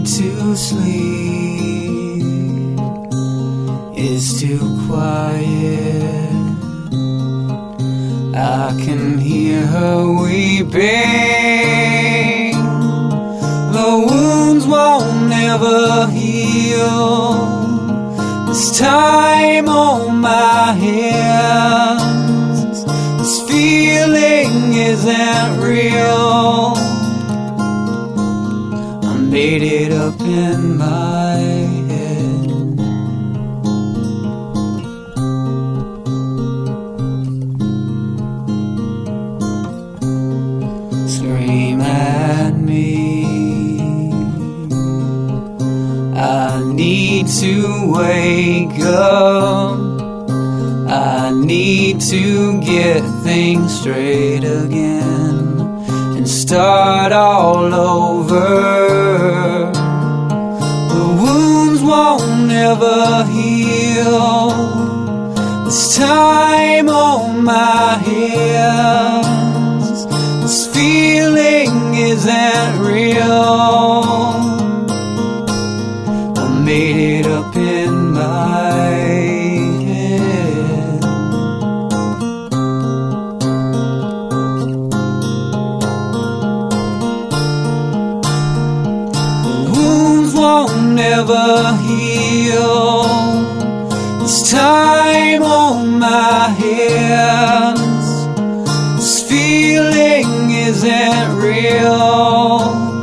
to sleep is too quiet. I can hear her weeping. The wounds won't ever heal. This time on my hands, this feeling isn't real. I made it up in my head. Scream at me. I need to wake up. I need to get things straight again and start all over. The wounds won't ever heal. This time on my hands, this feeling isn't real. I made it up in my head. The wounds won't never heal. This time on my hands, this feeling isn't real.